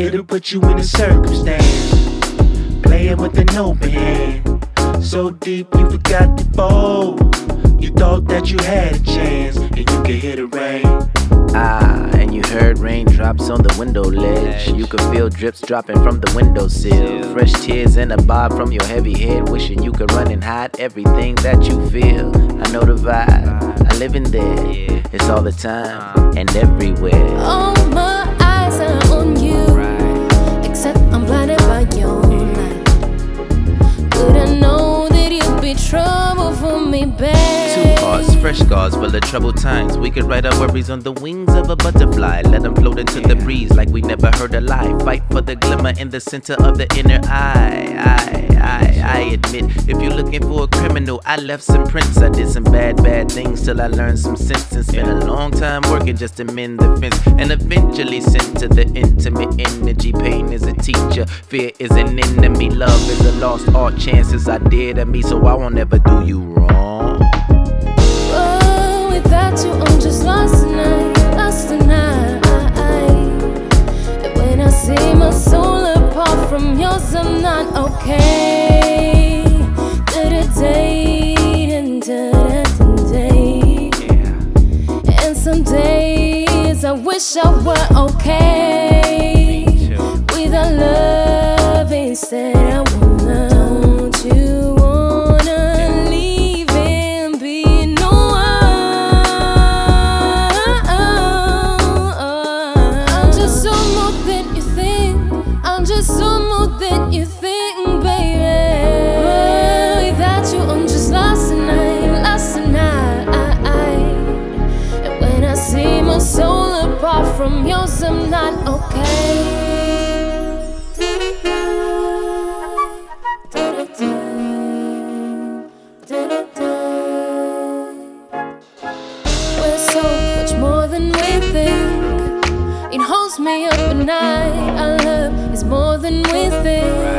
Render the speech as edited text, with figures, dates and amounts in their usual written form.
It'll put you in a circumstance, playing with an open hand. So deep you forgot to fold. You thought that you had a chance, and you could hear the rain. And you heard raindrops on the window ledge. You could feel drips dropping from the windowsill. Fresh tears in a bob from your heavy head, wishing you could run and hide everything that you feel. I know the vibe, I live in there. It's all the time and everywhere. All my eyes are on you, except I'm blinded by your light. Good, I know that you'd be trouble for me, babe. 2 hearts, fresh scars full of troubled times. We could write our worries on the wings of a butterfly. Let them float into the breeze like we never heard a lie. Fight for the glimmer in the center of the inner eye. I admit, if you're looking for a criminal, I left some prints. I did some bad things till I learned some sense. And spent a long time working just to mend the fence. And eventually sent to the intimate energy. Pain is a teacher, fear is an enemy. Love is a lost art, chances are dear to me. So I won't ever do you wrong. Oh, without you I'm just lost tonight, lost tonight. And when I see my soul apart from yours, I'm not okay. And some days I wish I were okay without love instead. I wanna, don't you wanna leave and be no one? I'm just so more than you think. I'm just so more than you think, baby. Without you, I'm just lost tonight, lost tonight. And when I see my soul apart from yours, I'm not okay. We're so much more than we think. It holds me up at night. Our love is more than we think.